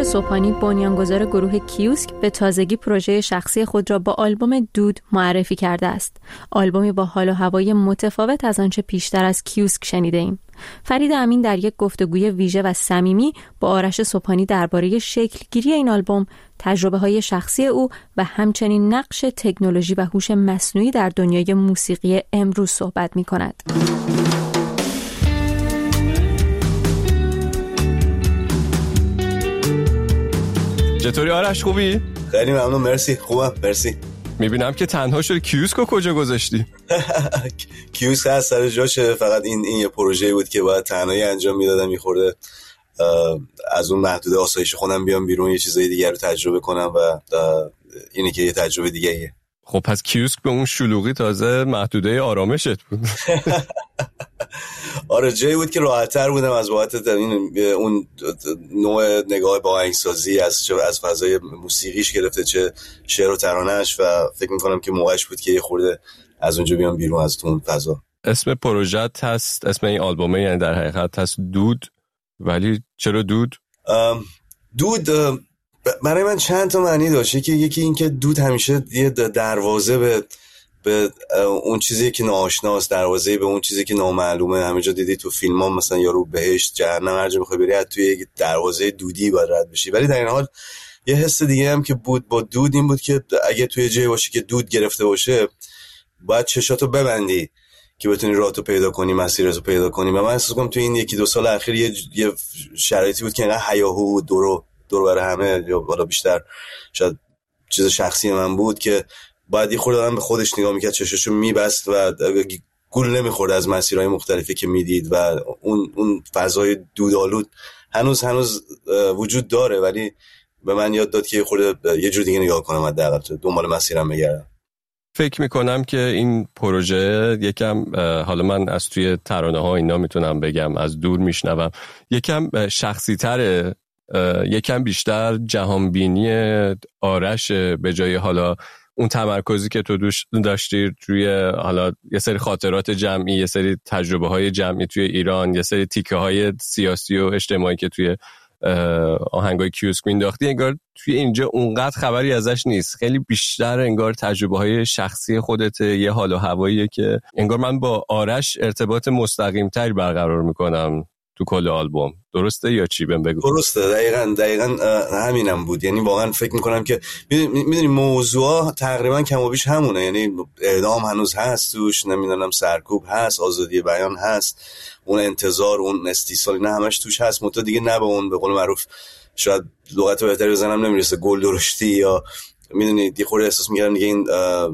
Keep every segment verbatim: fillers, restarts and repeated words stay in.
سبحانی، بنیانگذار گروه کیوسک، به تازگی پروژه شخصی خود را با آلبوم دود معرفی کرده است. آلبومی با حال و هوای متفاوت از آنچه پیشتر از کیوسک شنیده ایم. فرید امین در یک گفتگوی ویژه و صمیمی با آرش سبحانی درباره شکلگیری این آلبوم، تجربه‌های شخصی او و همچنین نقش تکنولوژی و هوش مصنوعی در دنیای موسیقی امروز صحبت می‌کند. چطوری آرش، خوبی؟ خیلی ممنون، مرسی، خوبم، مرسی. میبینم که تنها شد. کیوسکو کجا گذاشتی؟ کیوسک هست سر جاشه، فقط این این یه پروژه بود که باید تنهایی انجام میدادم، میخورده از اون محدوده آسایش خودم بیام بیرون، یه چیزای دیگر رو تجربه کنم و اینه که یه تجربه دیگه ایه. خب پس کیوسک به اون شلوغی تازه محدوده آرامشت بود. آره، جایی بود که راحت‌تر بودم از بابت این اون نوع نگاه با آهنگسازی، از چه از فضای موسیقیش گرفته چه شعر و ترانه‌اش، و فکر می‌کنم که موقعش بود که یه خورده از اونجا بیام بیرون از اون فضا. اسم پروژت هست، اسم این آلبومه یعنی در حقیقت هست دود، ولی چرا دود؟ دود برای من چند تا معنی داشت. که یکی این که دود همیشه یه دروازه به به اون چیزی که ناآشناست، دروازه به اون چیزی که نامعلومه. همینجا دیدی تو فیلم ها مثلا یارو بهشت جهنم هر جا میخوای بری توی یک دروازه دودی باید رد بشی، ولی در این حال یه حس دیگه هم که بود با دود این بود که اگه توی جایی باشی که دود گرفته باشه باید چشاتو ببندی که بتونی راهتو پیدا کنی، مسیرتو پیدا کنی. و من احساس کنم توی این یکی دو سال اخیر یه, یه شرایطی بود که انقدر هیاهو دور دور بر همه، یا بالا بیشتر شاید چیز شخصی من بود که بعد یه خورده آدم به خودش نگاه میکرد، چشاشو میبست و گول نمیخورد از مسیرهای مختلفی که میدید، و اون اون فضای دودآلود هنوز هنوز وجود داره، ولی به من یاد داد که یه خورده یه جور دیگه نگاه کنم، حداقل دنبال مسیرم بگردم. فکر میکنم که این پروژه یکم، حالا من از توی ترانه ها اینا میتونم بگم از دور میشنوم، یکم شخصی تره، یکم بیشتر جهانبینی آرش به جای حالا اون تمرکزی که تو داشتی روی حالا یه سری خاطرات جمعی، یه سری تجربه های جمعی توی ایران، یه سری تیکه های سیاسی و اجتماعی که توی آهنگای کیوسک مینداختی، انگار توی اینجا اونقدر خبری ازش نیست. خیلی بیشتر انگار تجربه های شخصی خودته، یه حال و هواییه که انگار من با آرش ارتباط مستقیم تری برقرار میکنم تو کل آلبوم. درسته یا چی؟ بهم بگو. درسته، دقیقاً دقیقاً همینم بود. یعنی واقعا فکر میکنم که میدونی موضوعا تقریبا کم و بیش همونه، یعنی اعدام هنوز هست توش، نمیدونم سرکوب هست، آزادی بیان هست، اون انتظار، اون استیصال، نه همش توش هست. متو دیگه نه به اون به قول معروف شاید لغت بهتری بزنم نمیرسه، گل درشتی، یا میدونی دی خورده احساس میکردم دیگه این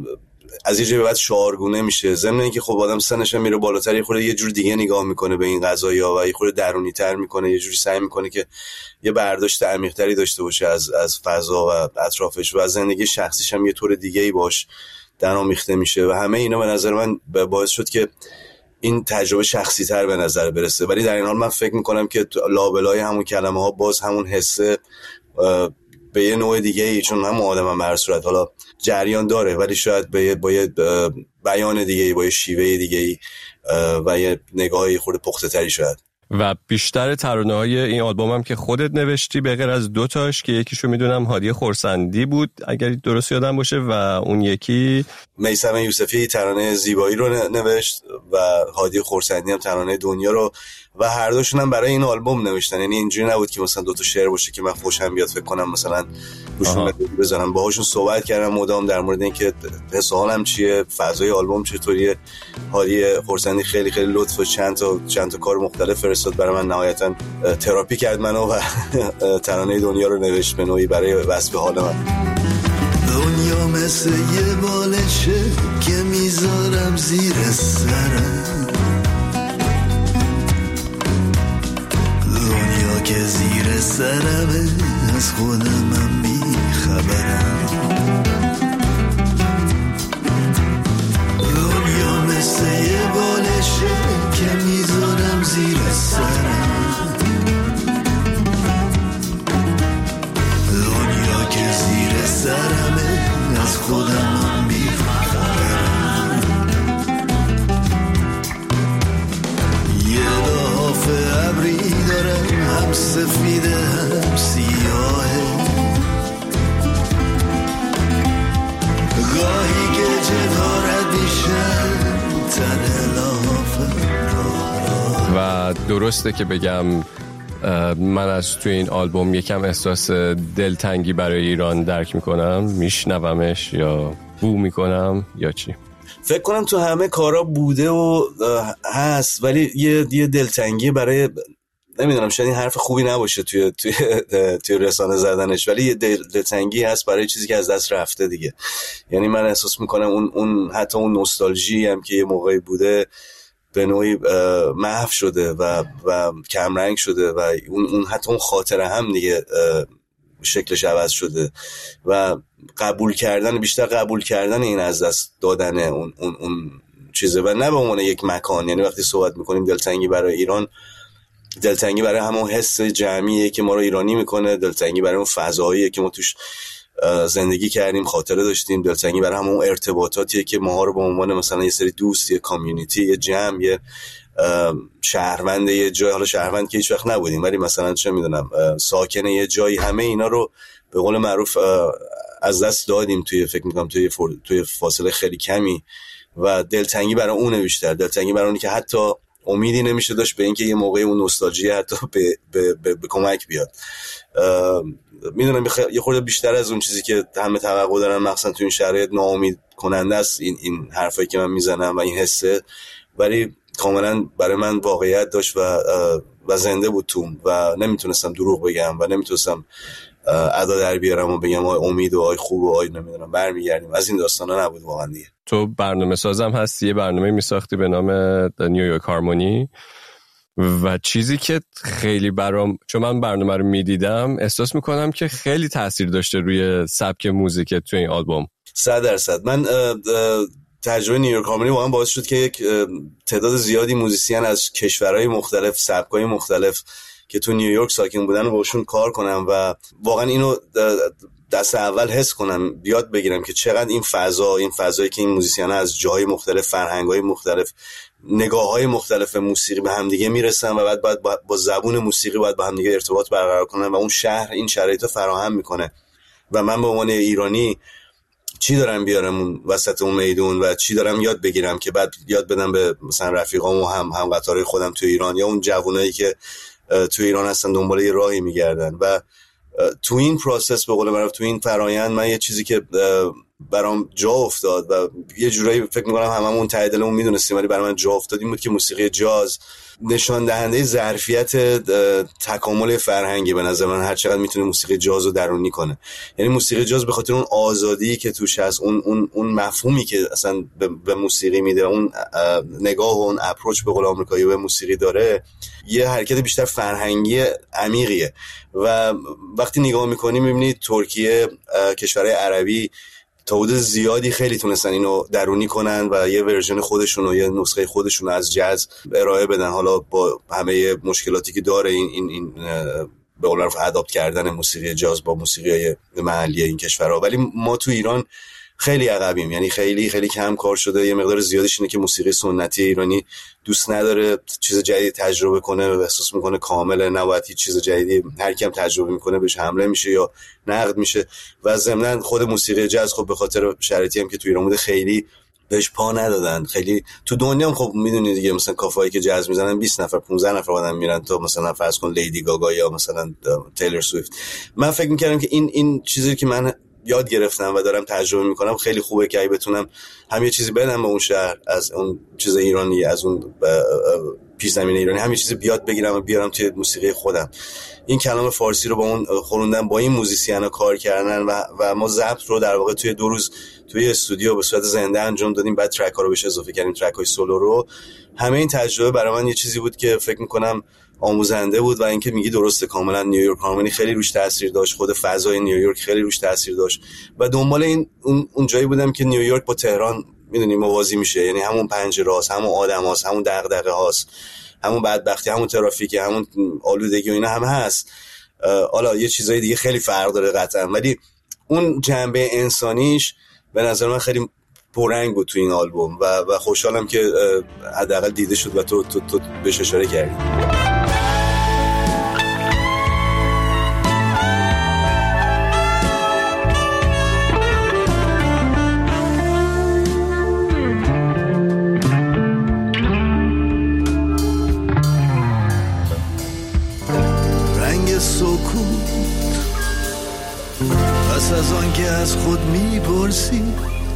از یه جایی به بعد شعارگونه میشه. ضمن اینکه خب آدم سنش هم میره بالاتر، یه خورده یه جور دیگه نگاه میکنه به این قضایا و یه خورده درونی‌تر میکنه، یه جوری سعی میکنه که یه برداشت عمیق‌تری داشته باشه از از فضا و اطرافش، و از زندگی شخصیش هم یه طور دیگه‌ای باش درآمیخته میشه. و همه اینا به نظر من باعث شد که این تجربه شخصی‌تر به نظر برسه. ولی در این حال من فکر میکنم که لابلای همون کلمه‌ها باز همون حسه به یه نوع دیگه ای، چون هم آدم هم به هر صورت حالا جریان داره، ولی شاید به با یه بیان دیگه ای، با یه شیوه دیگه ای و یه نگاهی خورده پخته تری شاید. و بیشتر ترانه های این آلبوم هم که خودت نوشتی، به غیر از دو تاش که یکیشو میدونم هادی خرسندی بود اگر درست یادم باشه، و اون یکی میثم یوسفی ترانه زیبایی رو نوشت و هادی خرسندی هم ترانه دنیا رو، و هر دوشون هم برای این آلبوم نوشتن. یعنی اینجوری نبود که مثلا دو تا شعر باشه که من خوشم بیاد فکر کنم مثلا روشون بزنم. باهاشون صحبت کردم مدام در مورد اینکه حس و حالم چیه، فضای آلبوم چطوریه. هادی خرسندی خیلی خیلی لطف و چند تا چند تا کار مختلف فرستاد برای من، نهایتا تراپی کرد منو و ترانه دنیا رو نوشت به نوعی برای وصف حال من. دنیا مثل یه بالشه که میذارم زیر سرم، دنیا که زیر سرمه از خودمم بیخبرم. دنیا مثل یه بالشه که میذارم زیر سرم، دنیا که زیر سرمه از خودمم بیخبرم. یه لحاف ابری دارم، هم سفیده هم سیاه، درسته که بگم من از توی این آلبوم یکم احساس دلتنگی برای ایران درک میکنم، میشنومش یا بو میکنم یا چی؟ فکر کنم تو همه کارا بوده و هست، ولی یه یه دلتنگی برای، نمیدونم شاید این حرف خوبی نباشه توی توی توی رسانه زدنش، ولی یه دل دلتنگی هست برای چیزی که از دست رفته دیگه. یعنی من احساس میکنم اون اون حتی اون نوستالژی هم که یه موقعی بوده به نوعی محو شده و و کم رنگ شده و اون اون حتی اون خاطره هم دیگه شکلش عوض شده و قبول کردن، بیشتر قبول کردن این از دست دادن اون اون اون چیزه و نه به عنوان یک مکان. یعنی وقتی صحبت میکنیم دلتنگی برای ایران، دلتنگی برای همون حس جمعیه که ما رو ایرانی میکنه، دلتنگی برای اون فضاییه که ما توش زندگی کردیم، خاطره داشتیم، دلتنگی برای همون ارتباطاتیه که ما رو به عنوان مثلا یه سری دوست، یه کامیونیتی، یه جمع، یه شهروند یه جای، حالا شهروند که هیچ وقت نبودیم ولی مثلا چه میدونم ساکن یه جایی، همه اینا رو به قول معروف از دست دادیم توی فکر میکنم توی توی فاصله خیلی کمی و دلتنگی برای اونه بیشتر، دلتنگی برای اونی که حتی امیدی نمیشه داشت به اینکه یه موقعی اون نوستالژی حتی به, به, به, به کمک بیاد. میدونم یه خورده بیشتر از اون چیزی که همه توقع دارن مخصوصا تو این شرایط ناامید کننده است این این حرفایی که من میزنم و این حسه، ولی کاملا برای من واقعیت داشت و و زنده بود توم و نمیتونستم دروغ بگم و نمیتونستم ادا در بیارم و بگم آی امید و آی خوب و آی نمیدونم برمیگردیم. از این داستانا نبود واقعا دیگه. تو برنامه سازم هستی، یه برنامه میساختی به نام نیویورک هارمونی و چیزی که خیلی برام، چون من برنامه رو میدیدم احساس میکنم که خیلی تاثیر داشته روی سبک موزیک تو این آلبوم. صد درصد. من تجربه نیویورک هارمونی واقعا باعث شد که یک تعداد زیادی موزیسین از کشورهای مختلف، سبک‌های مختلف که تو نیویورک ساکن بودن و باشون کار کنم و واقعا اینو دست اول حس کنم، یاد بگیرم که چقدر این فضا، این فضایی که این موزیسین‌ها از جاهای مختلف، فرهنگ‌های مختلف، نگاه‌های مختلف موسیقی به هم دیگه میرسن و بعد باید با زبون موسیقی باید با هم دیگه ارتباط برقرار کنن و اون شهر این شرایطو فراهم میکنه و من به عنوان ایرانی چی دارم بیارم اون وسط اون میدون و چی دارم یاد بگیرم که بعد یاد بدم به مثلا رفیقام و هم هم قطارهای خودم تو ایران یا اون جوانایی که تو ایران هستن دنبال یه راهی میگردن. و تو این پروسس به قول معروف، تو این فرایند، من یه چیزی که برام جا افتاد و یه جورایی فکر می‌کنم هممون ته دلمون میدونستیم ولی برای من جا افتاد این بود که موسیقی جاز نشان دهنده ظرفیت تکامل فرهنگی به نظر من، هر چقدر میتونه موسیقی جاز رو درونی کنه. یعنی موسیقی جاز به خاطر اون آزادی که توش هست، اون اون اون مفهومی که اصلا به, به موسیقی میده، اون نگاه و اون اپروچ به قول آمریکایی به موسیقی داره، یه حرکت بیشتر فرهنگی عمیقیه و وقتی نگاه می‌کنی می‌بینی ترکیه، کشورهای عربی تا حدود زیادی خیلی تونستن اینو درونی کنن و یه ورژن خودشون و یه نسخه خودشون از جاز ارائه بدن، حالا با همه مشکلاتی که داره این این این به قول معروف اداپت کردن موسیقی جاز با موسیقی محلی این کشورها. ولی ما تو ایران خیلی عقبیم، یعنی خیلی خیلی کم کار شده. یه مقدار زیادش اینه که موسیقی سنتی ایرانی دوست نداره چیز جدید تجربه کنه و احساس میکنه کامل نباید هیچ چیز جدیدی، هر کیم تجربه میکنه بهش حمله میشه یا نقد میشه. و ضمن خود موسیقی جاز خب به خاطر شرایطی هم که تو ایران بوده خیلی بهش پا ندادن. خیلی تو دنیا هم خب میدونید دیگه، مثلا کافه‌ای که جاز میزنن بیست نفر پانزده نفر آدم میرن تا مثلا فرض کن لیدی گاگا یا مثلا تیلر سویفت. من فکر میکردم که این این چیزی که من یاد گرفتم و دارم تجربه میکنم خیلی خوبه که اگه بتونم هم یه چیزی بدم به اون شهر از اون چیز ایرانی، از اون پیش زمینه ایرانی، هم یه چیزی بیاد بگیرم و بیارم توی موسیقی خودم. این کلام فارسی رو با اون خوندن، با این موزیسینا کار کردن و و ما ضبط رو در واقع توی دو روز توی استودیو به صورت زنده انجام دادیم، بعد ترک ها رو بهش اضافه کردیم، ترک های سولو رو. همه این تجربه برای من یه چیزی بود که فکر میکنم آموزنده بود و اینکه میگی درسته کاملا نیویورک هارمونی خیلی روش تاثیر داشت، خود فضای نیویورک خیلی روش تاثیر داشت و دنبال این اون, اون جایی بودم که نیویورک با تهران میدونی موازی میشه، یعنی همون پنجره‌هاست، همون آدم‌هاست، همون دغدغه‌هاست، همون بدبختی، همون ترافیک، همون آلودگی و اینا هم هست. حالا یه چیزای دیگه خیلی فرق داره قطعا، ولی اون جنبه انسانیش به نظر من خیلی پررنگ بود تو این آلبوم و و خوشحالم که حداقل دیده شد و تو تو تو بهش اشاره کردی. خود میپرسی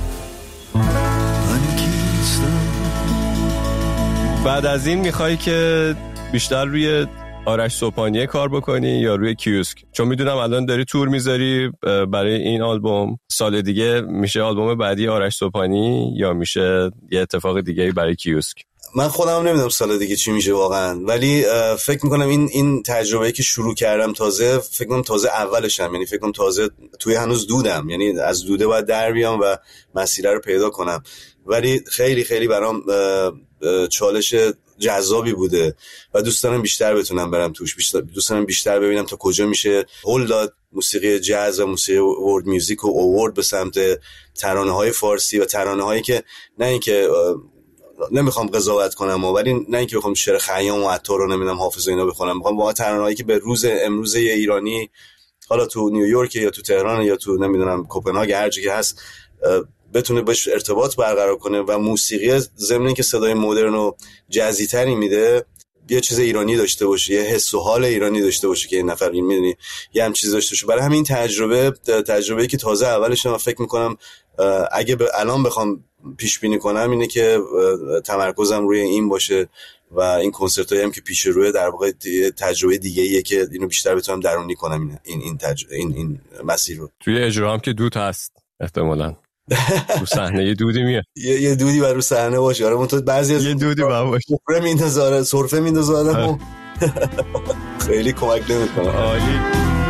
من کیستم. بعد از این میخوای که بیشتر روی آرش صبحانیه کار بکنی یا روی کیوسک؟ چون میدونم الان داری تور میذاری برای این آلبوم، سال دیگه میشه آلبوم بعدی آرش صبحانی یا میشه یه اتفاق دیگه برای کیوسک؟ من خودم نمیدونم سال دیگه چی میشه واقعا، ولی فکر میکنم این این تجربه‌ای که شروع کردم تازه، فکر کنم تازه اولشم، یعنی فکر کنم تازه توی هنوز دودم، یعنی از دوده باید در بیام و مسیر رو پیدا کنم. ولی خیلی خیلی برام چالش جذابی بوده و دوست دارم بیشتر بتونم برم توش، بیشتر دوست دارم بیشتر ببینم تا کجا میشه هول داد موسیقی جاز و موسیقی ورد میوزیک و اوورد به سمت ترانه‌های فارسی و ترانه‌هایی که نه اینکه نمیخوام قضاوت کنم ولی نه اینکه بخوام شعر خیام و عطار رو نمیدونم حافظ و اینا بخونم، میخوام واقعا ترانه‌هایی که به روز امروز ایرانی، حالا تو نیویورک یا تو تهران یا تو نمیدونم کوپنهاگ هر جایی که هست، بتونه باش ارتباط برقرار کنه و موسیقی ضمن اینکه صدای مدرن و جزی تری میده یه چیز ایرانی داشته باشه، یه حس و حال ایرانی داشته باشه که این نفر این میدونی یه هم چیز داشته باشه. برای همین تجربه تجربه‌ای که تازه اولش من فکر میکنم اگه به الان بخوام پیش بینی کنم اینه که تمرکزم روی این باشه و این کنسرتایی هم که پیش روی در واقع تجربه دیگه ایه که اینو بیشتر بتونم درونی کنم این این این, تج... این, این مسیر رو. توی اجرا هم که دود هست احتمالاً رو صحنه یه دودی میاد، یه یه دودی بر رو صحنه باشه. آره من تو بعضی از یه دودی باشه سرفه میندازه سرفه میندازه آدمو خیلی کمک نمیکنه. عالی.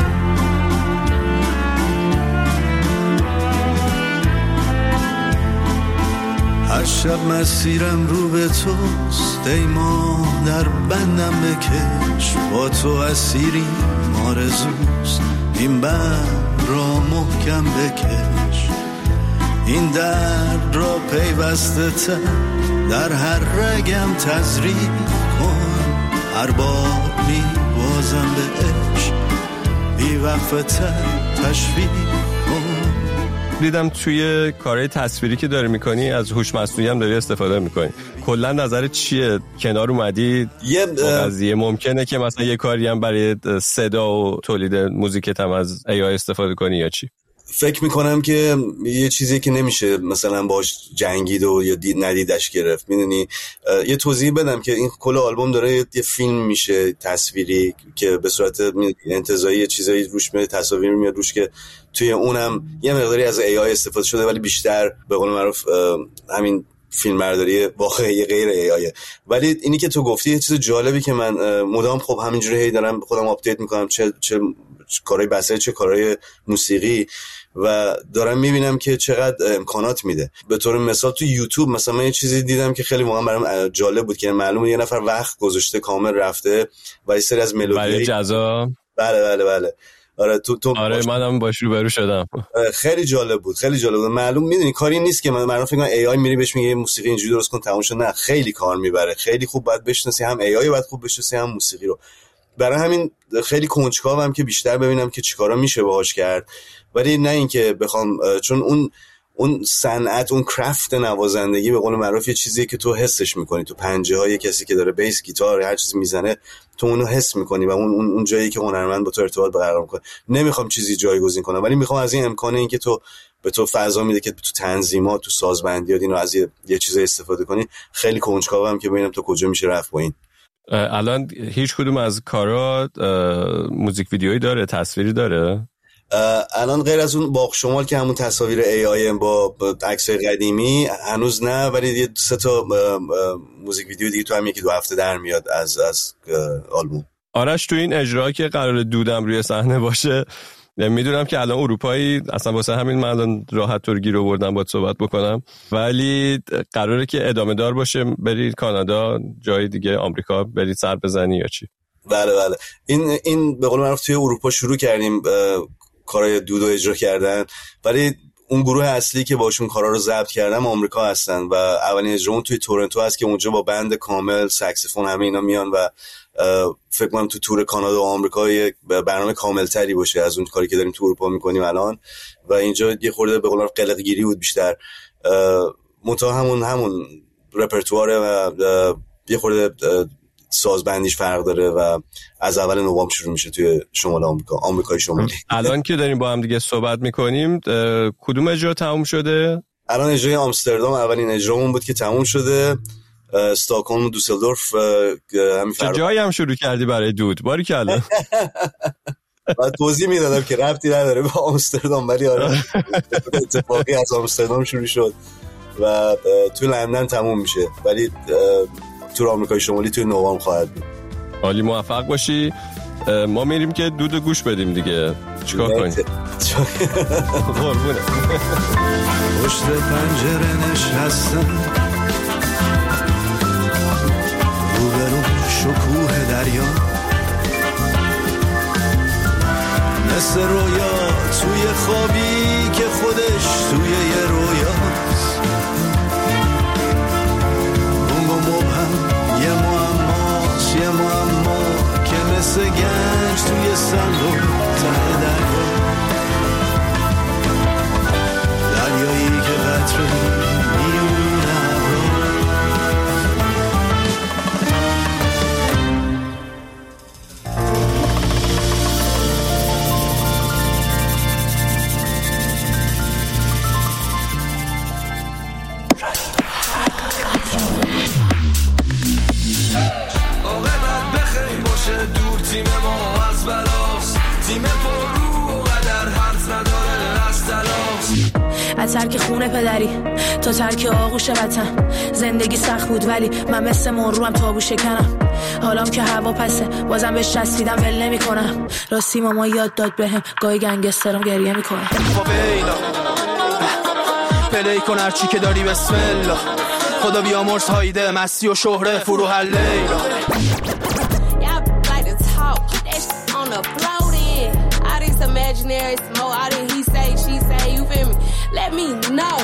هر شب مسیرم رو به توست ای ماه در بندم بکش، با تو اسیری آرزوست این بند را محکم بکش، این درد را پیوسته تر در هر رگم تزریق کن، هر بار می بازم به عشق بی وقفه تر تشویق کن. دیدم توی کارهای تصویری که داری میکنی از هوش مصنوعی هم داری استفاده میکنی، کلا نظرت چیه؟ کنار اومدی یه قضیه ممکنه که مثلا یه کاری هم برای صدا و تولید موزیکت هم از ای آی استفاده کنی یا چی؟ فکر میکنم که یه چیزی که نمیشه مثلا باش جنگید و یا ندیدش گرفت. میدونی یه توضیح بدم که این کل آلبوم داره یه فیلم میشه تصویری که به صورت انتزاعی یه چیزایی روش میاد، تصاویر میاد روش که توی اونم یه مقداری از ای آی استفاده شده ولی بیشتر به قول معروف همین فیلمبرداری واقعی غیر ای آی. ولی اینی که تو گفتی یه چیز جالبی که من مدام خب همینجوری هی دارم خودم آپدیت میکنم، چه چه کارهای بصری چه کارهای موسیقی، و دارم میبینم که چقدر امکانات میده. به طور مثال تو یوتیوب مثلا من یه چیزی دیدم که خیلی واقعا برام جالب بود که معلومه یه نفر وقت گذاشته کامل رفته و یه سری از ملودی برای جزا. بله بله بله آره تو تو آره منم باش روبرو شدم. خیلی جالب بود خیلی جالب بود. معلوم میدونی کاری نیست که من معلوم فکر کنم ای آی میری بهش میگه موسیقی اینجوری درست کن تموم شد، نه خیلی کار میبره، خیلی خوب باید بشناسی هم ای آی باید خوب بشناسی هم موسیقی رو. برای همین خیلی کنجکاوم که بیشتر ببینم که چیکارا میشه باهاش کرد، ولی نه اینکه بخوام، چون اون اون صنعت اون کرافت نوازندگی به قول معروف یه چیزیه که تو حسش میکنی، تو پنجه های کسی که داره بیس گیتار هر چیزی میزنه تو اونو حس میکنی و اون اون جایی که هنرمند با تو ارتباط برقرار میکنه. نمیخوام چیزی جایگزین کنم ولی میخوام از این امکانه این که تو به تو فضا میده که تو تنظیمات تو سازبندیات اینو از یه, یه چیزی استفاده کنی. خیلی کنجکاوم که ببینم تو کجا میشه رفت با این. الان هیچ کدوم از کارا موزیک ویدیویی داره، تصویری داره؟ الان غیر از اون باغ شمال که همون تصاویر ای آی با عکسای قدیمی هنوز نه، ولی یه سه تا موزیک ویدیو دیگه تو هم یکی دو هفته در میاد از از آلبوم. آرش تو این اجرا که قرار دودم روی صحنه باشه، میدونم که الان اروپایی اصلا واسه همین من الان راحت طور گیر آوردم باهات صحبت بکنم، ولی قراره که ادامه دار باشه، برید کانادا جای دیگه آمریکا برید سر بزنی یا چی؟ بله بله این این به قول معروف توی اروپا شروع کردیم کارهای دودو اجرا کردن، ولی اون گروه اصلی که باشون کارا رو ضبط کردم آمریکا هستن و اولین اجرامون توی تورنتو هست که اونجا با بند کامل ساکسیفون همه اینا میان و فکر کنم تو تور کانادا و آمریکا یک برنامه کاملتری باشه از اون کاری که داریم تو اروپا میکنیم الان. و اینجا یه خورده به قول معروف قلق گیری بود بیشتر، منتها همون همون رپرتواره و یه خورده سازبندیش فرق داره و از اول نوامبر شروع میشه توی شمال آمریکا، آمریکای شمالی. الان که داریم با هم دیگه صحبت میکنیم کدوم اجرا تموم شده؟ الان اجرای آمستردام اولین اجرامون بود که تموم شده. استکهلم و دوسلدورف همین فرق. چه جایی هم شروع کردی برای دود؟ باریکلا. بعد توضیح میدادم که ربطی نداره به آمستردام، ولی آره اتفاقی از آمستردام شروع شد و تو لندن تموم میشه، ولی تو آمریکای شمالی توی نوامبر خواهد بود. عالی، موفق باشی. ما میریم که دود گوش بدیم دیگه. چیکار کنیم؟ قربونه. پشت پنجره نشستم، روبرو شکوه دریا، مثل رویا توی خوابی که خودش توی یه رویاست. بونگ و مبهم یه معماست، یه معما که مثل گنج توی صندوق ته دریا، دریایی که قطره میونه ابرو. تیم ما از بلاست، تیم پر رو و قدر حرف نداره از تلاست. از ترک خونه پدری تا ترک آغوش وطن، زندگی سخت بود ولی من مثل مروم تابو شکنم. حالام که هوا پسه بازم بهش چسبیدم ول نمی کنم. راستی ماما یاد داد بهم گاهی گنگسترم گریه میکنم. خب اینا پلی کن هرچی که داری بسم الله، خدا بیامرز هایده مستی و شهره فرو هر لیلا. Imaginary smoke, I didn't he say, she say, you feel me? Let me know.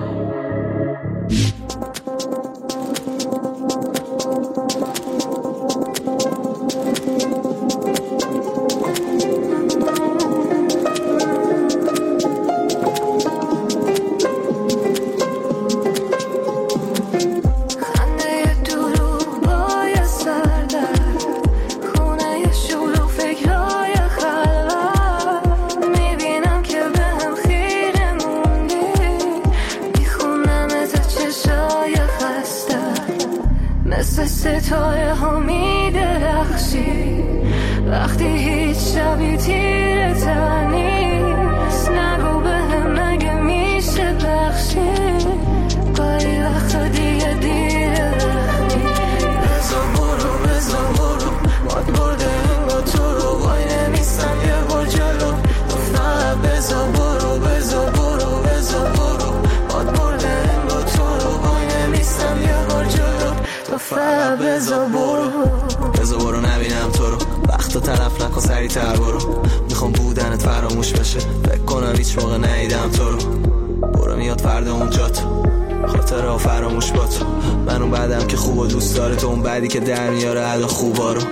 ستاره ها می درخشی وقتی هیچ شبی تیره تر نیست. نگو به هم نگه میشه بخشی، گاهی وقتا دیگه دیره وقتی. بزا برو بزا برو باد برده انگا تو رو، وای نمیستم یه بار جلو. فقط بزا برو بزا برو بزا برو باد برده انگا تو رو، وای نمیستم یه بار جلو. فقط بزا برو بزا برو نبینم تو رو، وقتا طرف نکن سریع تر برو. میخوام بودنت فراموش بشه، فکر کنم هیچ موقع ندیدم تو رو. برو میاد فردا اونجا تو خاطره ها فراموش با تو. من اون بعدم که خوب و دوست داره تو، اون بعدی که در میاره عدا خوبا رو.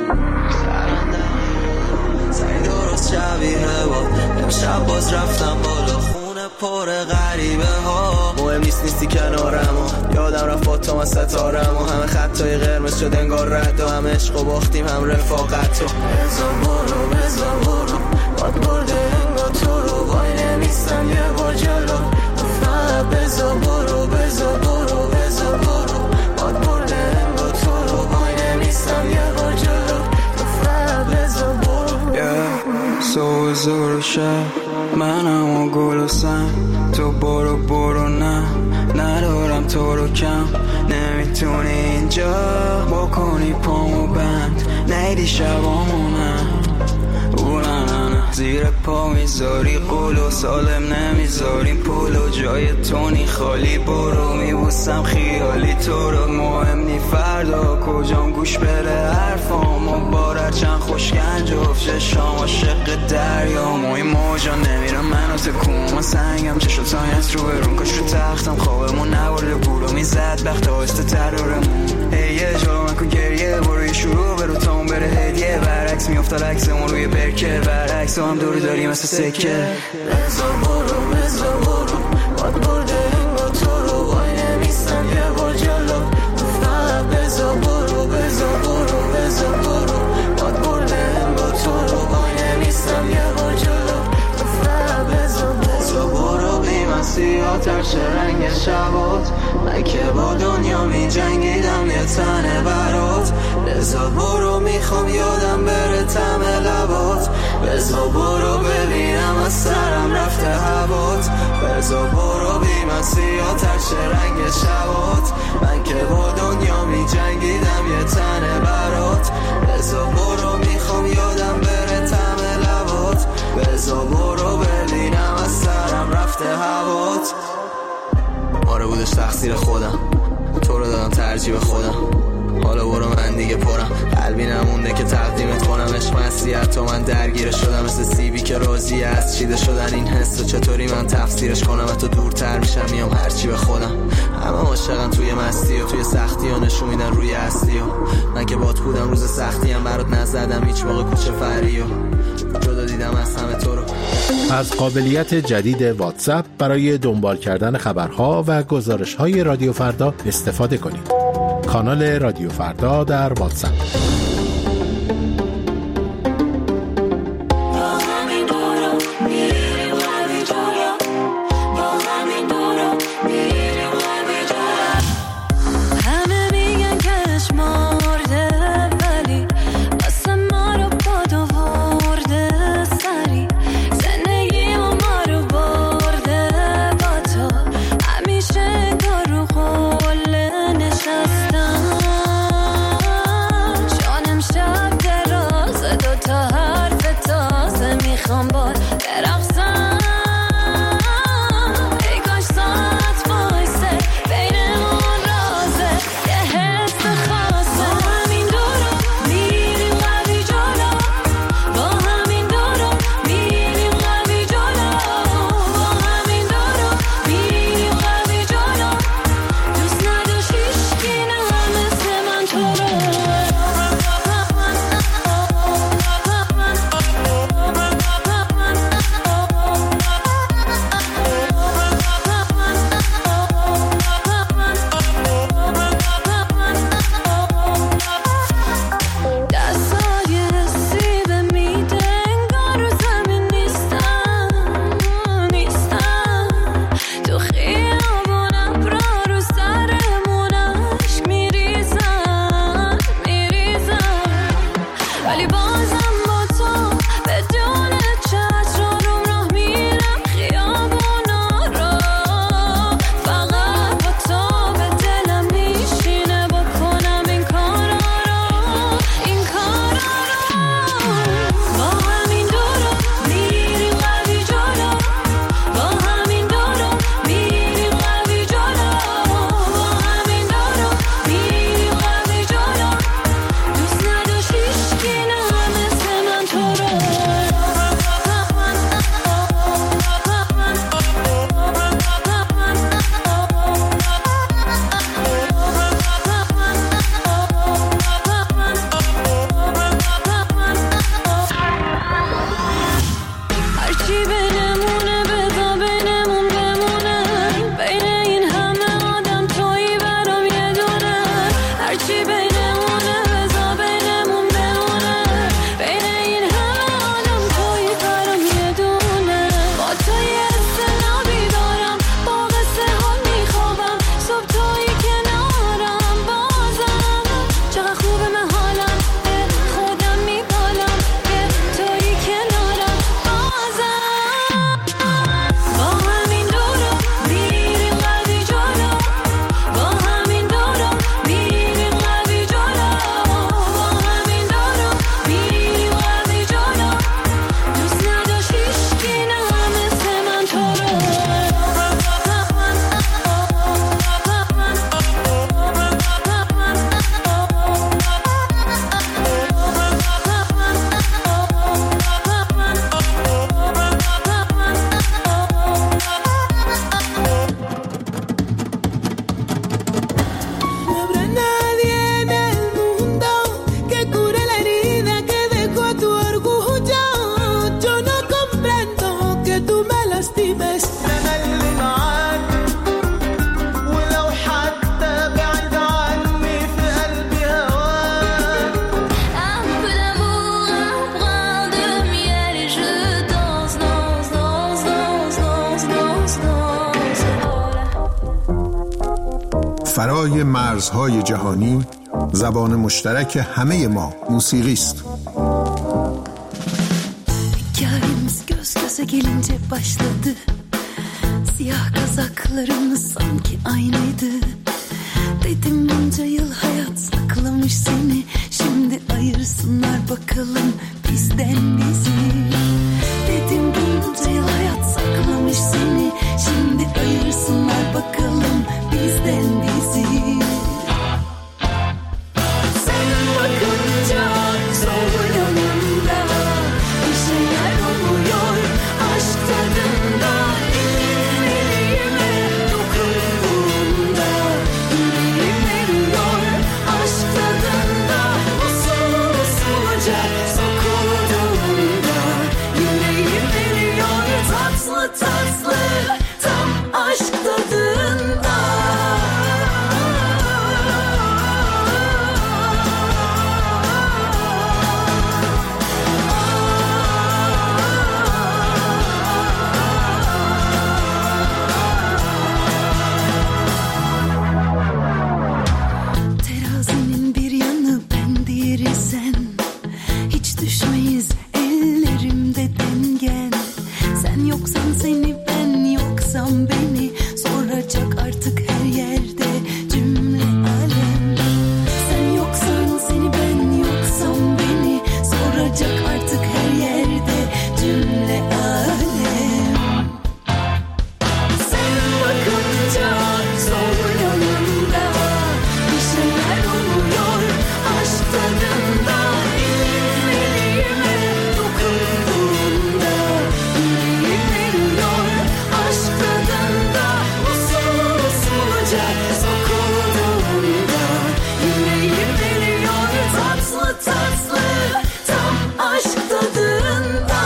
سعی درست شبیه با امشب باز رفتم بالا، خونه پر غریبه ها. مهم نیست نیستی کنارم و یادم رفت با تو من ستارم و همه خطای قرمز شد انگار رد و هم عشق و باختیم هم رفاقت و بزا برو بزا برو باد برده انگار تو رو، وای نمیستم یه بار جلو. فقط بزا برو بزا برو بزا برو باد برده انگار تو رو، وای نمیستم یه بار جلو. فقط بزا برو سو زور شب منم و گل و سن، تو برو برو نه ندارم تو رو کم. نمیتونی اینجا بکنی پامو بند، نیدی شبامونم اونم زیر پا میذاری قول و سالم نمیذاریم پول و جای تونی خالی. برو میبوسم خیالی تو رو، مهم نی فردا کجام گوش بره حرفام و بارر چند خوشگنج افشه شام عاشق دریام و این موجا نمیرم منو تکون. من سنگم چشو تایت رو برون کاش رو تختم خوابمون نبارده گولو میزد بخت آسته ترارمون. هی یه جا من کن گریه برو یه شروع برو تا اون بره هدیه، برعکس میافتاد عکسمون روی برکه، برعکس هم دوری داری مثل سکه. بزا برو بزا برو باد برده انگار تو رو، وای نمیستم یه بار جلو. فقط بزا برو بزا برو بزا سیاه‌تر چه رنگ شبات، من که با دنیا می جنگیدم یه تنه برات. بزا برو میخوام یادم بره طعم لبات، بزا برو ببینم از سرم رفته هوات، بزا برو بی من سیاه‌تر چه رنگ شبات، من که با دنیا می جنگیدم یه تنه برات. بزا برو میخوام یادم بره طعم لبات، بزا برو ببینم از سرم رفته هوات. آره بودش تقصیر خودم، تو رو دادم ترجیح خودم، حالا برو من دیگه پرم، قلبی نمونده که تقدیمت کنم. عشق مسیحت تو من درگیر شدم، مثل سیبی که راضی از چیده شدن این حس و چطوری من تفسیرش کنم. از تو دورتر میشم میام هرچی به خودم، همه عاشقن توی مستی و توی سختی ها نشون میدن روی اصلی و من که بات بودم روز سختی هم برات نزدم هیچ موقع کوچه فری و جدا دیدم از همه تو رو. از قابلیت جدید واتساپ برای دنبال کردن خبرها و گزارش‌های رادیو فردا استفاده کنید. کانال رادیو فردا در واتساپ. جانم شب درا فرای مرزهای جهانی زبان مشترک همه ما موسیقی است. Hikayemiz göz göze gelince başladı. Siyah kazaklarımız sanki aynıydı. Dedim bunca yıl hayat saklamış seni. Şimdi ayırsınlar bakalım bizden bizi. Dedim bunca yıl hayat saklamış seni. Şimdi ayırsınlar bakalım bizden bizi. Sen bakınca sol yanımda bir şeyler oluyor. Aşk tadında elin elime dokunduğunda yüreğim eriyor. Aşk tadında usul usulca sokulduğunda yüreğim eriyor. Tatlı tatlı tam aşk tadında. Terazinin bir yanı ben diğeri sen. Hiç düşmeyiz ellerimde dengen. Sen yoksan seni ben yoksam beni soracak artık her yerde cümle alem. Sen yoksan seni ben yoksam beni soracak artık her yerde cümle alem. Sen bakınca sol yanımda bir şeyler oluyor. Aşk tadında elin elime dokunduğunda yüreğim eriyor. Aşk tadında usul usulca sokulduğunda yüreğim eriyor. Tatlı tatlı tam aşk tadında.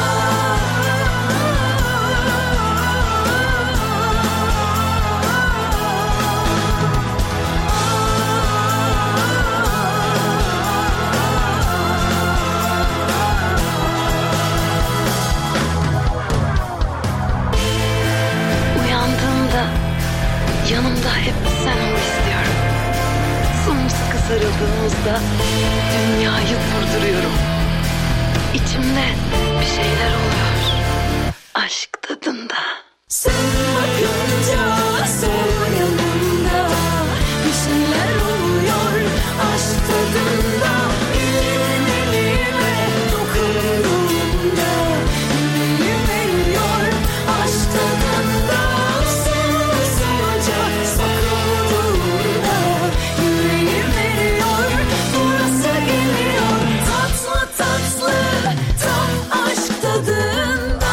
Uyandığımda yanımda hep sen ol istiyorum. Sımsıkı sarıldığımızda dünyayı vurduruyorum. İçimde bir şeyler oluyor. Aşk tadında. Sen bakınca sol yanımda bir şeyler oluyor. Aşk tadında elin elime dokunduğunda yüreğim eriyor. Aşk tadında usul usulca sokulduğunda yüreğim eriyor. Burası geliyor tatlı tatlı tam aşk tadında.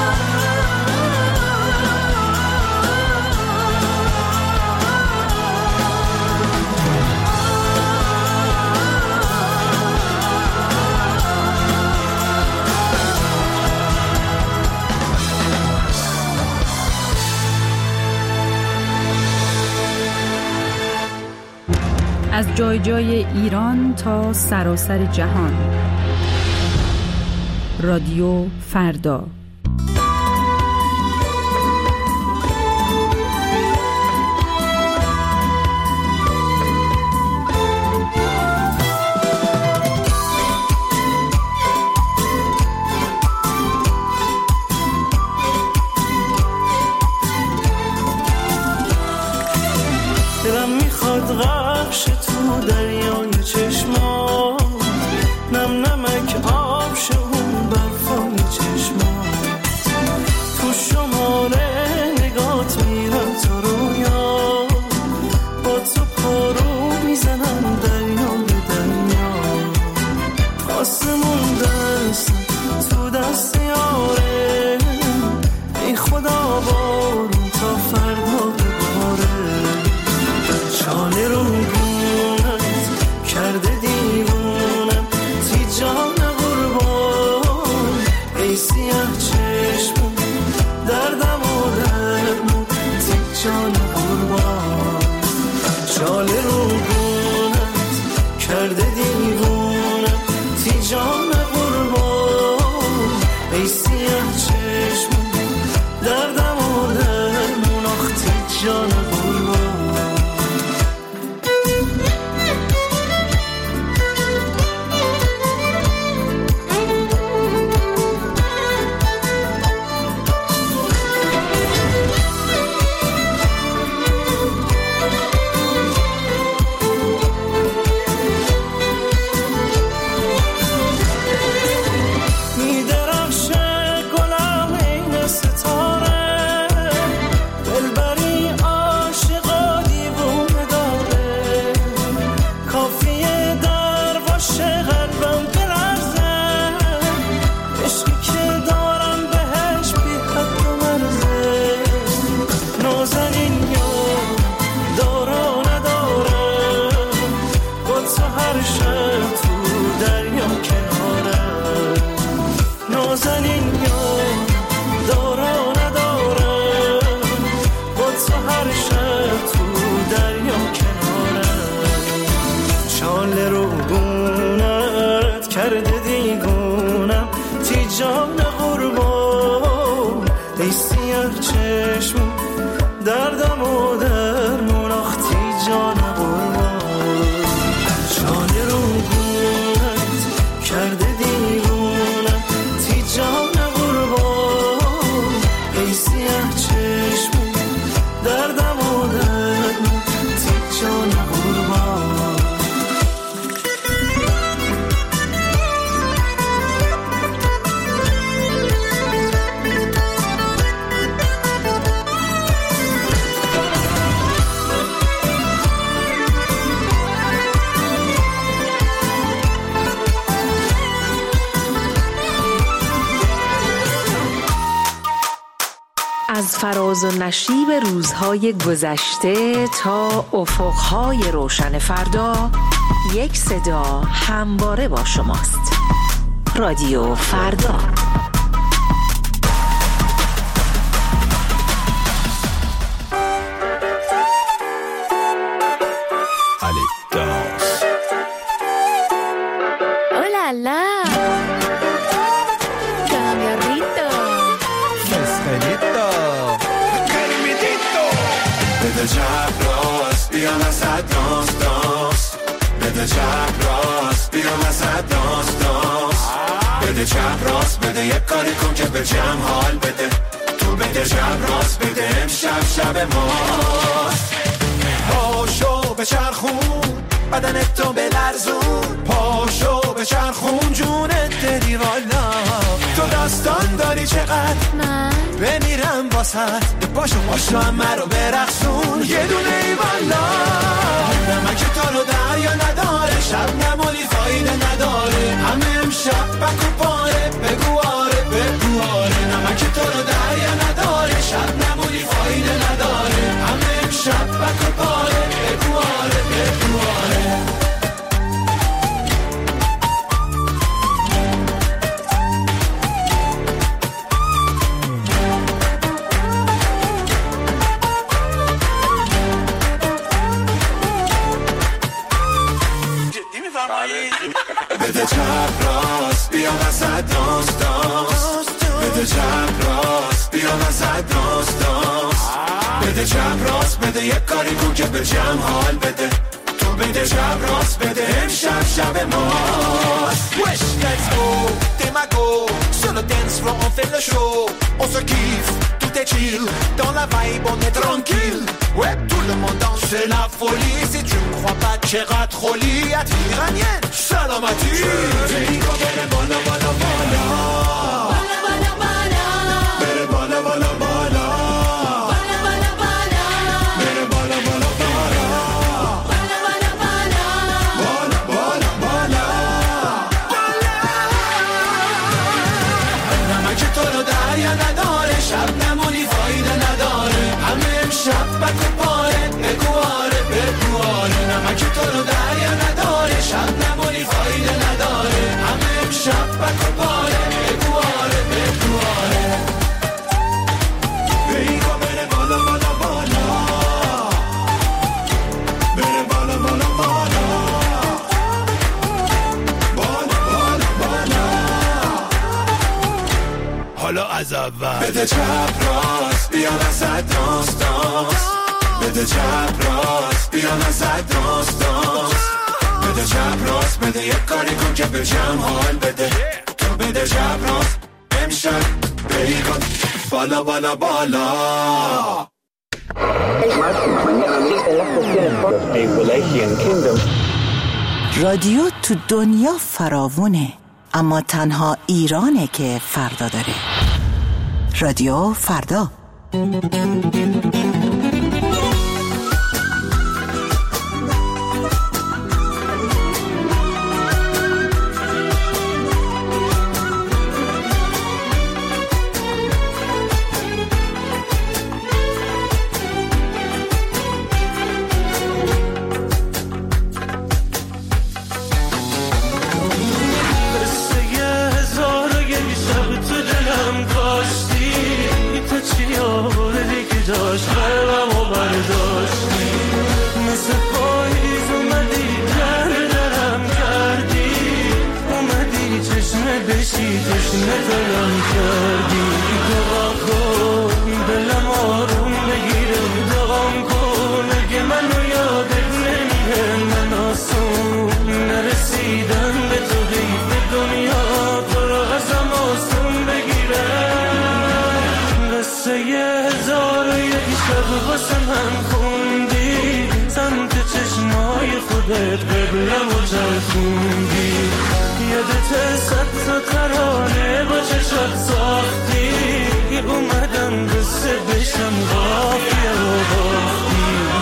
از جای جای ایران تا سراسر جهان. رادیو فردا. دلم میخواد غرقش تو دریای چشما، نم نمک آب شه اون برفای چشما. شاله رو گونت کرده دیوونم تی جان قربان ای سیاه چشم دردم و درمون آختی جان قربان شاله رو گونت کرده دیوونم تی جان قربان ای سیاه چشم دردم و درمون تی جان قربان از فراز و نشیب روزهای گذشته تا افقهای روشن فردا یک صدا همواره با شماست. رادیو فردا. جب راست بیا وسط دانس دانس بده جب راست بیا وسط دانس دانس بده جب راست بده یک کاری کن که به جمع حال بده تو بده جب راست بده امشب شب ماست پاشو به چرخون بدنت تو بلرزون پاشو به چرخون جونت دلی والا تو داستان داری چقدر من بمیرم واسد باشو باشو همه رو برقصون یه دونه ای والا نمک تو رو دریا نداره شب نمالی فایده نداره همه امشب بکن پاره بگو آره بگو آره نمک تو رو دریا نداره شب نمالی فایده نداره همه امشب بکن پاره بگو آره بگو آره بده چپ راست بیا وسط دانس دانس بده چپ راست بیا وسط دانس دانس بده چپ راست بده یک کاری کن که به جمع حال بده تو بده چپ راست بده امشب شب ماست Wesh, let's go, t'es ma go Sur le dance floor on fait le show On se kiffe, tout est chill Dans la vibe on est tranquille Ouais, tout le monde danse, c'est la folie Si tu me crois pas, tchera troli At iranienne, salamati Rico, bere bola, bola, bola Bola, bola, bola Bere bola, bola, bola Bola, bola, bola Bere bola, bola, bola Bola, bola, bola Bola, bola, bola نمک تو رو دریا نداره شب نمونی فایده نداره همه امشب بکن پاره بگو آره بگو آره نمک تو رو دریا نداره شب نمونی فایده نداره همه امشب بکن پاره بگو آره بگو آره بیگا بره بالا بالا بالا بره بالا بالا بالا بالا بالا بالا حالا از اول بده چپ راست بیا وسط دانس دانس بده چپ راست بیا وسط دانس دانس بده چپ راست بده یک کاری کن که به جمع حال بده تو بده چپ راست امشب بری کن بالا بالا بالا رادیو تو دنیا فراوونه اما تنها ایرانه که فردا داره رادیو فردا داشت تشنه دلم کردی. دعا کن دلم آروم بگیره، دعا کن اگه منو یادت نمیره. من آسون نرسیدم به تو، حیف دنیا تو رو ازم آسون بگیره. قصه هزار و یک شب واسه من خوندی، سمت چشمای خودت قبلم و چرخوندی. یادت صد تا ترانه با چشات ساختی، اومدم قصه بشم قافیه و باختی.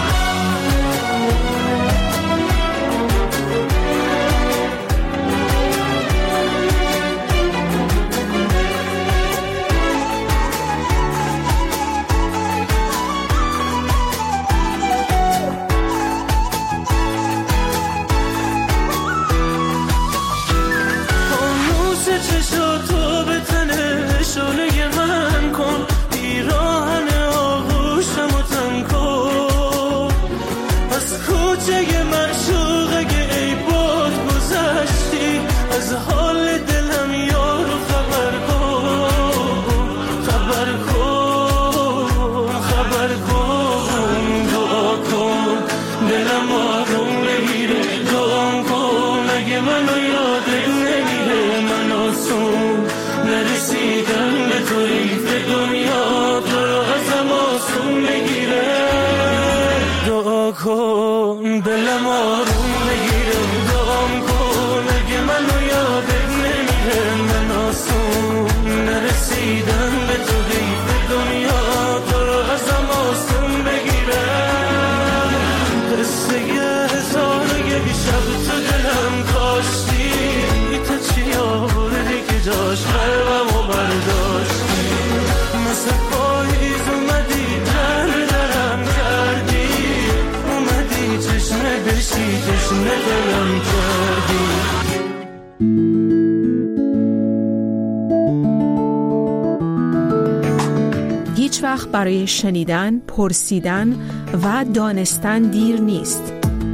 دلم آروم بگیره، دعا کن اگه منو یادت نمیره. من آسون نرسیدم به تو، حیف دنیا تو رو ازم آسون بگیره. قصه هزار و یک شب تو دلم کاشتی، تا چی آوردی که جاش قلبم و برداشتی. مثل پاییز اومدی در درم کردی، چشمه بشی تشنه دلم کردی. هیچ وقت برای شنیدن، پرسیدن و دانستن دیر نیست.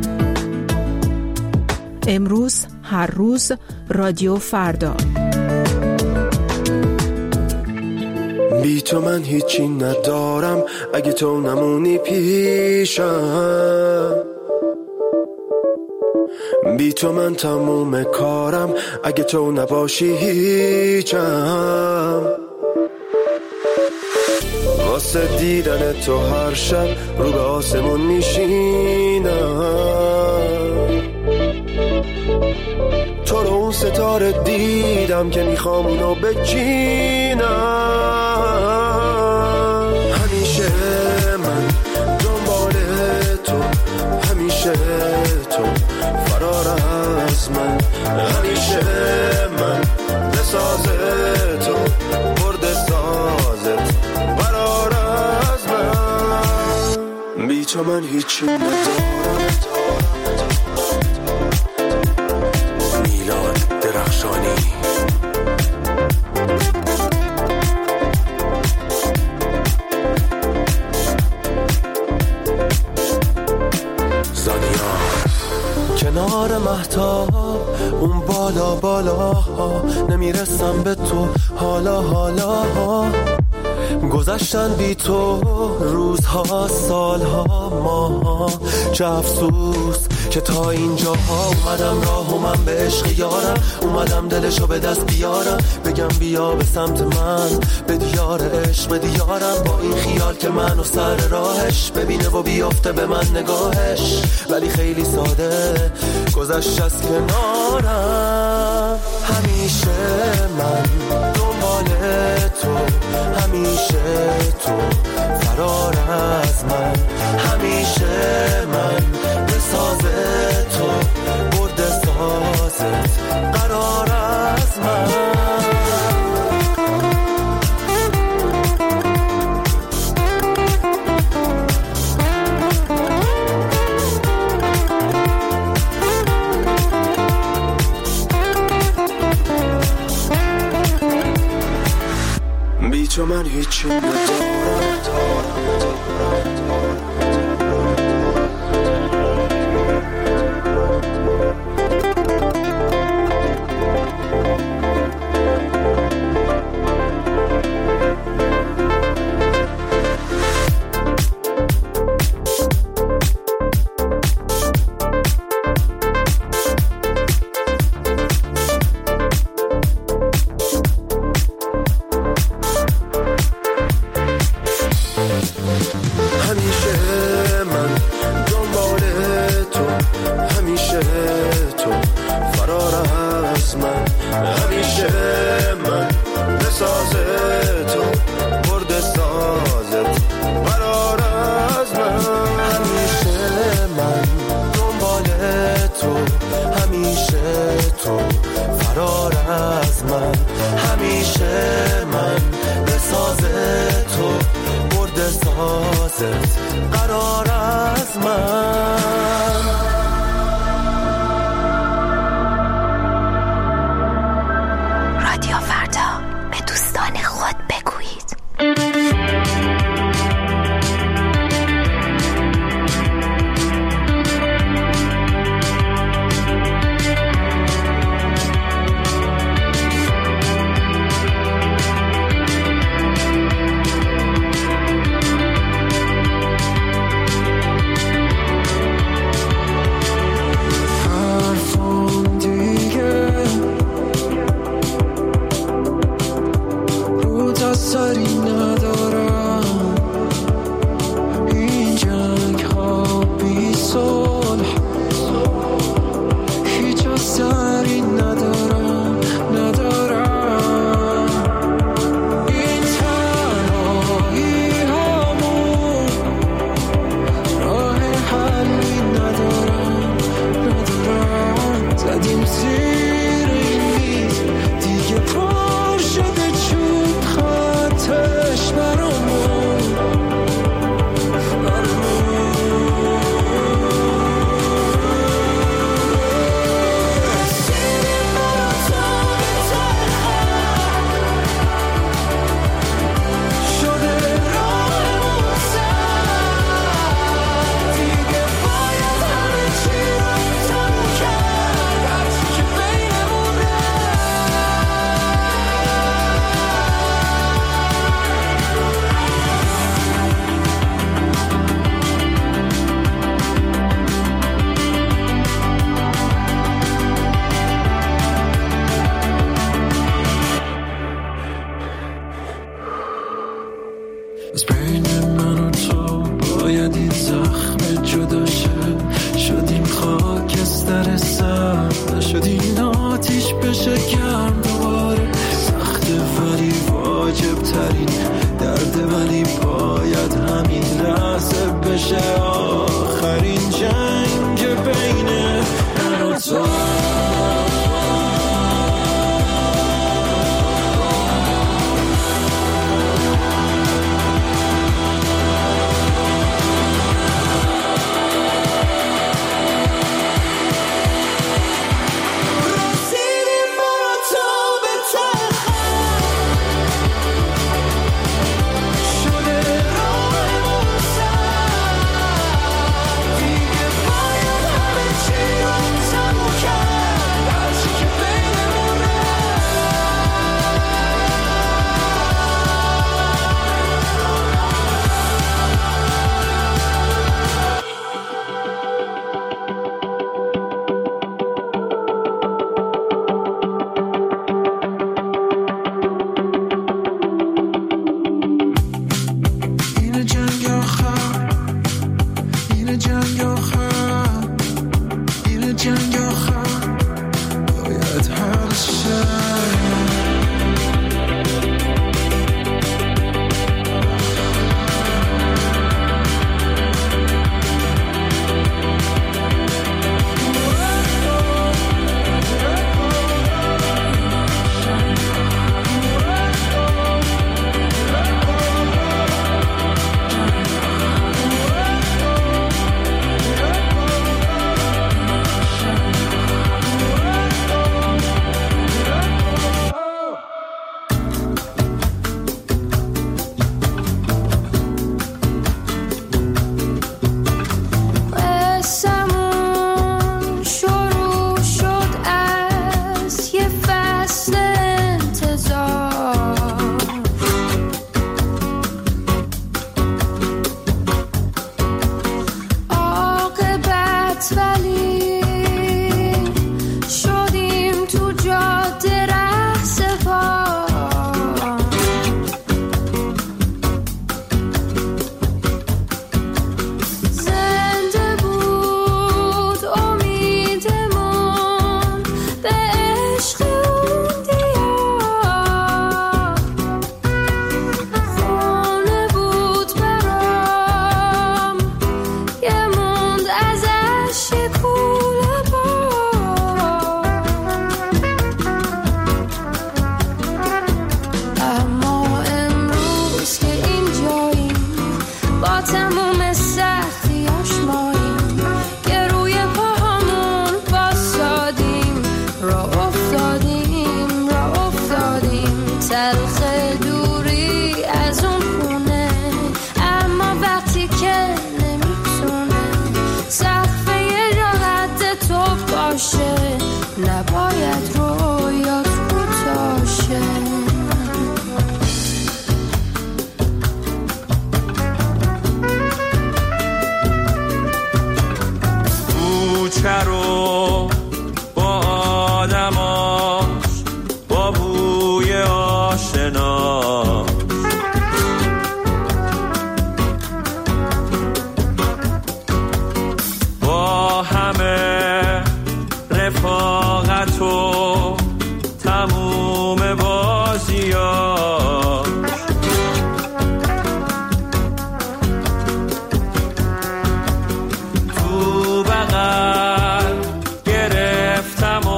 امروز، هر روز، رادیو فردا. بی تو من هیچی ندارم، اگه تو نمونی پیشم. بی تو من تموم کارم، اگه تو نباشی هیچم. واسه دیدن تو هر شب رو به آسمون میشینم. تو رو اون ستاره دیدم که میخوام اونو بچینم. همیشه من دنبال تو، همیشه تو فرار از من. همیشه من بساز تو، برد سازت فرار از من. بی تو من هیچی ندارم. میلاد درخشانی. کنار مهتاب اون بالا بالا ها، نمیرسم به تو حالا حالا ها. گذشتن بی تو روزها، سالها، ماها. چه افسوس که تا اینجا ها اومدم راه و من به عشق یارم. اومدم دلشو به دست بیارم، بگم بیا به سمت من، به دیار عشق به دیارم. با این خیال که منو سر راهش ببینه و بیافته به من نگاهش. ولی خیلی ساده گذشت از کنارم. همیشه من دنبال تو، همیشه تو فرار از من. همیشه من بساز تو، برد سازت قرار از من. بی تو من هیچی ندارم. زدیم زیر این میز دیگه پر شده چوب خطش برامون از بین من و تو باید این زخم جدا شه. شدیم خاکستر سرد، نشد این آتیش بشه گرم دوباره. سخته ولی واجب ترین درده، ولی باید همین لحظه بشه آخرین جنگ بین من و تو. نباید رویات کوتاه شه. کوچه رو با آدماش، با بوی آشنا، با همه رفاقت و تموم بازیاش، تو بغل گرفتم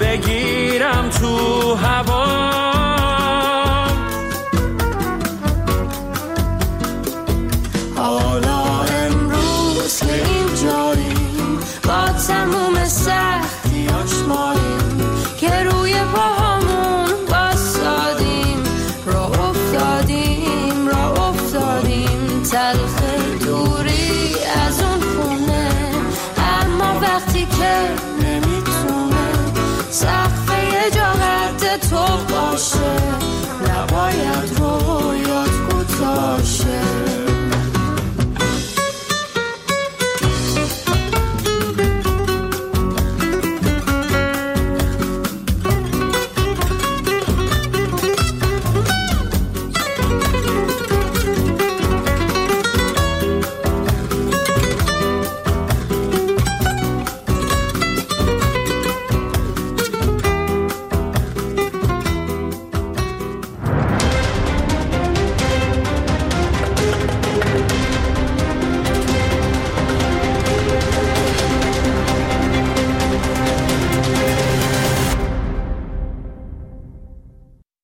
بگیرم تو هوا. حالا امروز که اینجاییم با تموم سختیاش ماییم که روی پاهامون باسادیم، راه افتادیم راه افتادیم تلخ دوری از اون خونه، اما وقتی که نمیتونه سقف یه جا قد تو باشه